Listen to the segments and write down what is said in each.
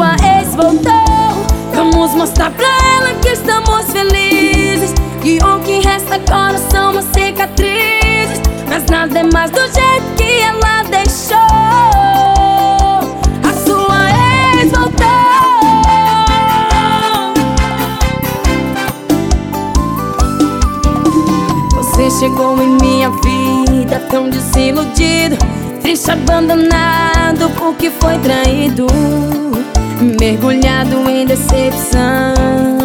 sua ex voltou. Vamos mostrar pra ela que estamos felizes, que o que resta agora são as cicatrizes. Mas nada é mais do jeito que ela deixou. A sua ex voltou. Você chegou em minha vida tão desiludido, triste, abandonado porque foi traído, mergulhado em decepção.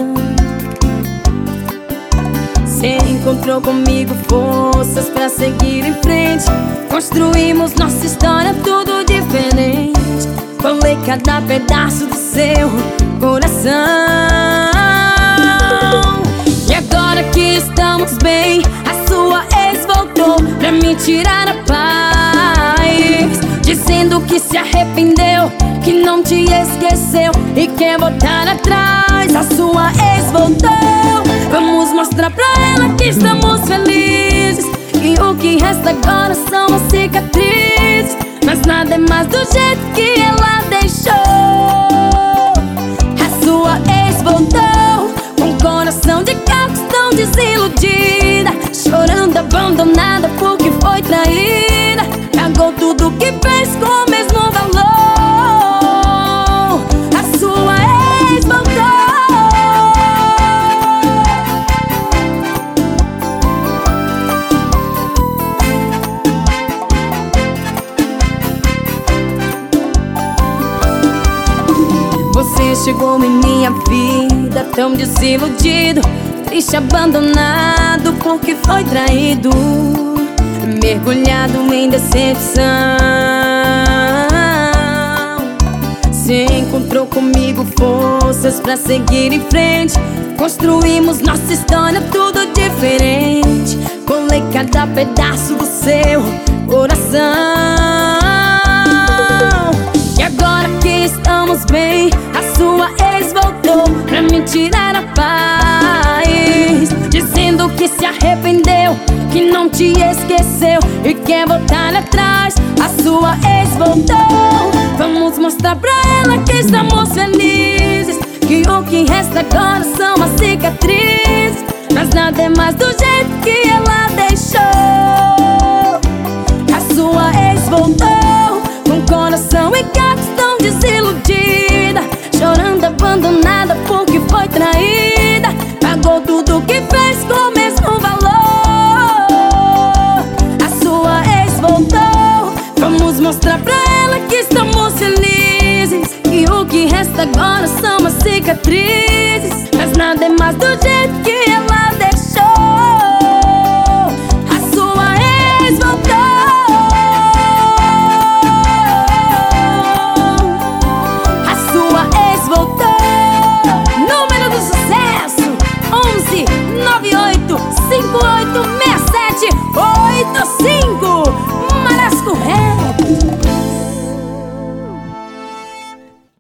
Você encontrou comigo forças pra seguir em frente. Construímos nossa história tudo diferente. Colei cada pedaço do seu coração. E agora que estamos bem, a sua ex voltou pra me tirar a paz, dizendo que se arrependeu, que não te esqueceu e quer voltar atrás. A sua ex voltou. Vamos mostrar pra ela que estamos felizes, que o que resta agora são as cicatrizes. Mas nada é mais do jeito que ela deixou. A sua ex voltou com o coração de gato, tão desiludida, chorando, abandonada porque foi traída. Pagou tudo que fez com o mesmo valor. A sua ex voltou. Você chegou em minha vida tão desiludido, triste, abandonado porque foi traído, mergulhado em decepção. Você encontrou comigo forças pra seguir em frente. Construímos nossa história tudo diferente. Colei cada pedaço do seu coração. E agora que estamos bem, a sua ex voltou pra me tirar a paz, dizendo que se arrependeu, que não te esqueceu e quer voltar atrás. A sua ex voltou. Vamos mostrar pra ela que estamos felizes, que o que resta agora são as cicatrizes. Mas nada é mais do jeito que ela deixou. A sua ex voltou com coração e gatos tão desiludidos,